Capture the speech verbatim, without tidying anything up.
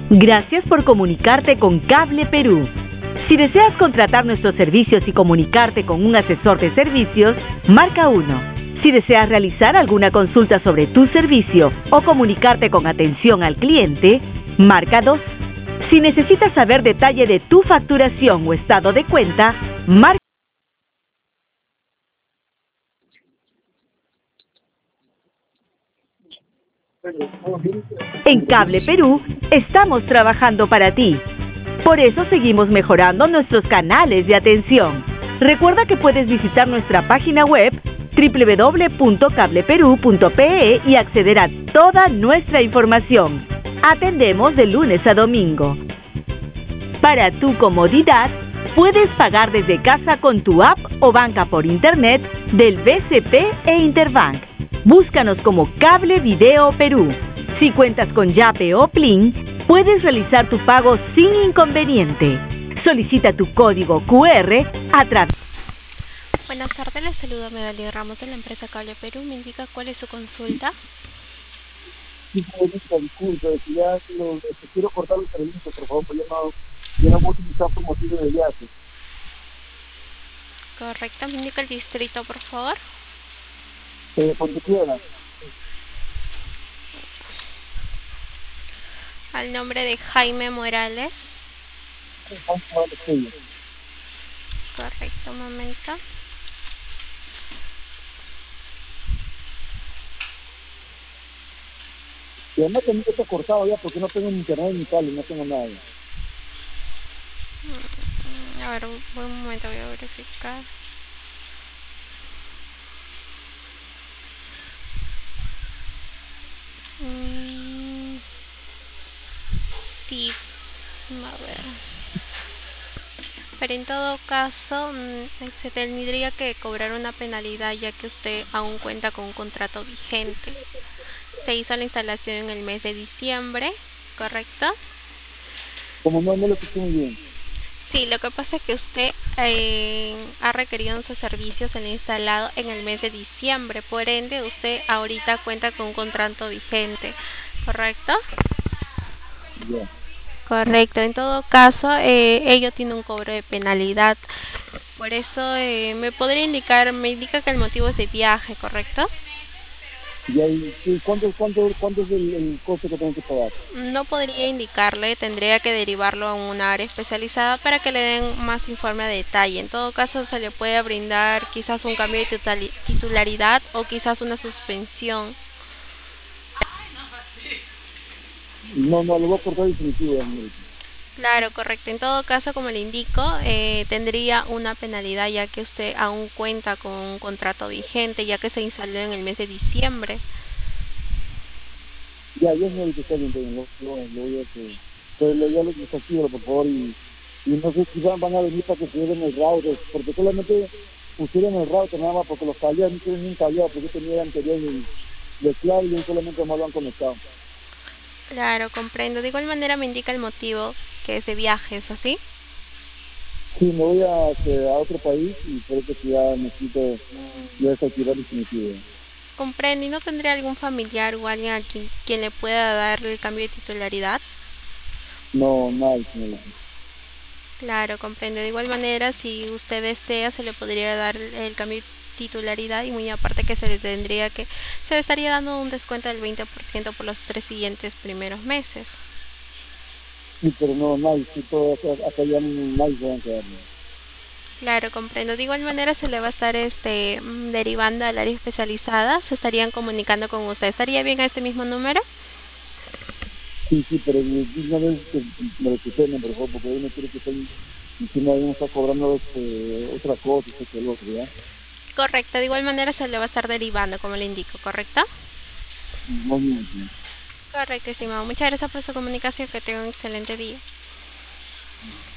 Gracias por comunicarte con Cable Perú. Si deseas contratar nuestros servicios y comunicarte con un asesor de servicios, marca uno. Si deseas realizar alguna consulta sobre tu servicio o comunicarte con atención al cliente, marca dos. Si necesitas saber detalle de tu facturación o estado de cuenta, marca. En Cable Perú estamos trabajando para ti. Por eso seguimos mejorando nuestros canales de atención. Recuerda que puedes visitar nuestra página web doble u doble u doble u punto cable perú punto pe e y acceder a toda nuestra información. Atendemos de lunes a domingo. Para tu comodidad, puedes pagar desde casa con tu app o banca por internet del B C P e Interbank. Búscanos como Cable Video Perú. Si cuentas con Yape o Plin, puedes realizar tu pago sin inconveniente. Solicita tu código cu erre a través. Buenas tardes, les saluda Medalía Ramos de la empresa Cable Perú. ¿Me indica cuál es su consulta? Sí, señorita, disculpe, si ya lo, este, quiero cortar el servicio, por favor, porque ya no, ya no voy a utilizar por motivo de viaje. Correcto, me indica el distrito, por favor. Eh, cuando quiera. Al nombre de Jaime Morales. Correcto, un momento. Y además también está cortado ya porque no tengo ni internet ni cable, no tengo nada. A ver, un, un momento, voy a verificar. Mm, sí, a ver. Pero en todo caso, se tendría que cobrar una penalidad ya que usted aún cuenta con un contrato vigente. Se hizo la instalación en el mes de diciembre, ¿correcto? Como no, no lo escuché muy bien. Sí, lo que pasa es que usted eh, ha requerido nuestros servicios en el instalado en el mes de diciembre, por ende usted ahorita cuenta con un contrato vigente, ¿correcto? Yeah. Correcto, en todo caso eh, ello tiene un cobro de penalidad, por eso eh, me podría indicar, me indica que el motivo es de viaje, ¿correcto? ¿Y ahí, sí, cuánto, cuánto, cuánto es el, el costo que tengo que pagar? No podría indicarle, tendría que derivarlo a un área especializada para que le den más informe a detalle. En todo caso se le puede brindar quizás un cambio de titularidad o quizás una suspensión. No, no, lo voy a cortar definitivo. Claro, correcto. En todo caso, como le indico, eh, tendría una penalidad ya que usted aún cuenta con un contrato vigente, ya que se instaló en el mes de diciembre. Ya, ya es el que está bien, lo, lo, lo voy a hacer. Pero lo, ya lo desactivo, por favor, y, y no sé si van a venir para que se lleven el router, porque solamente pusieron el router nada más, porque los cableados no tienen ni un cableado, porque yo tenía anterior el, el clave y solamente no lo han conectado. Claro, comprendo. De igual manera me indica el motivo que es de viajes, ¿así? Sí, me voy a, este, a otro país y por eso que ya necesito ya desactivar definitivo. Comprendo. ¿Y no tendría algún familiar o alguien a quien, quien le pueda dar el cambio de titularidad? No, nada, señora. Claro, comprendo. De igual manera, si usted desea, se le podría dar el cambio de titularidad y muy aparte que se le tendría que, se le estaría dando un descuento del veinte por ciento por los tres siguientes primeros meses. Sí, pero no, nadie, sí, todo acá, acá ya nadie se va a quedar. Claro, comprendo. De igual manera se le va a estar este derivando al área especializada, se estarían comunicando con usted. ¿Estaría bien a este mismo número? Sí, sí, pero una vez que me lo suceden, por favor, porque uno quiere que estén, encima uno está cobrando este, otra cosa, este que el otro, ¿ya? Correcto, de igual manera se le va a estar derivando, como le indico, ¿correcto? Muy bien, sí. Correcto, estimado. Muchas gracias por su comunicación, que tenga un excelente día.